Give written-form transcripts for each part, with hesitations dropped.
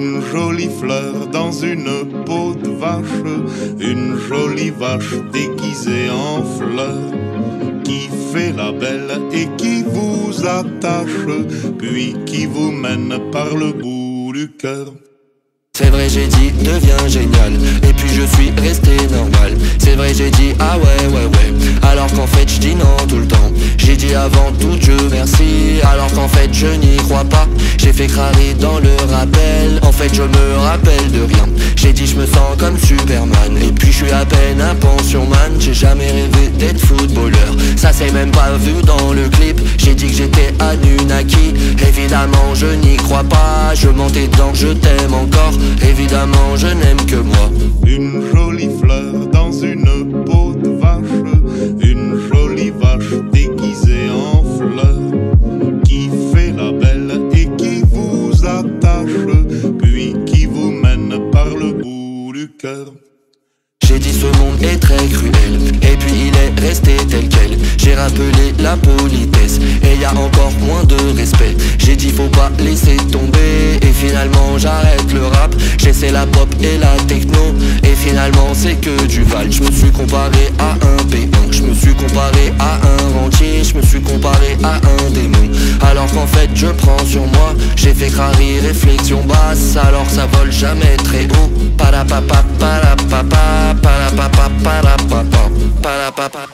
Une jolie fleur dans une peau de vache, une jolie vache déguisée en fleur, qui fait la belle et qui vous attache, puis qui vous mène par le bout du cœur. C'est vrai j'ai dit deviens génial, et puis je suis resté normal. C'est vrai j'ai dit ah ouais, alors qu'en fait je dis non tout le temps. J'ai dit avant tout Dieu merci, alors qu'en fait je n'y crois pas. J'ai fait crâner dans le rappel, en fait je me rappelle de rien. J'ai dit je me sens comme Superman, et puis je suis à peine un pensionman. J'ai jamais rêvé d'être footballeur, ça c'est même pas vu dans le clip. J'ai dit que j'étais Anunnaki, évidemment je n'y crois pas. Je mentais dedans, je t'aime encore, évidemment je n'aime que moi. Une jolie fleur dans une peau de vache, une jolie vache déguisée en fleur, qui fait la belle et qui vous attache, puis qui vous mène par le bout du cœur. J'ai dit ce monde est très cruel, et puis il est resté tel quel. J'ai rappelé la politesse, et y a encore moins de respect. J'ai dit faut pas laisser tomber, et finalement j'arrête le rap. J'essaie la pop et la techno, et finalement c'est que du val. Je me suis comparé à un P1, je me suis comparé à un rentier, je me suis comparé à un démon. Alors qu'en fait je prends sur moi, j'ai fait crari, réflexion basse, alors ça vole jamais très haut. Parapapa, parapapa, parapapa, parapapa, parapapa,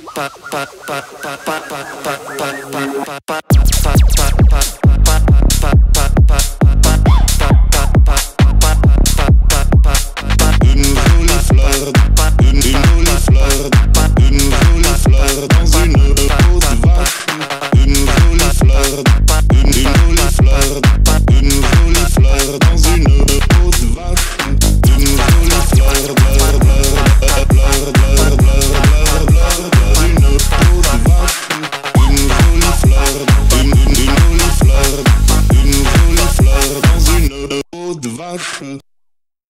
une jolie fleur dans une peau de vache, une jolie fleur dans une peau de vache, une jolie fleur dans une peau de vache.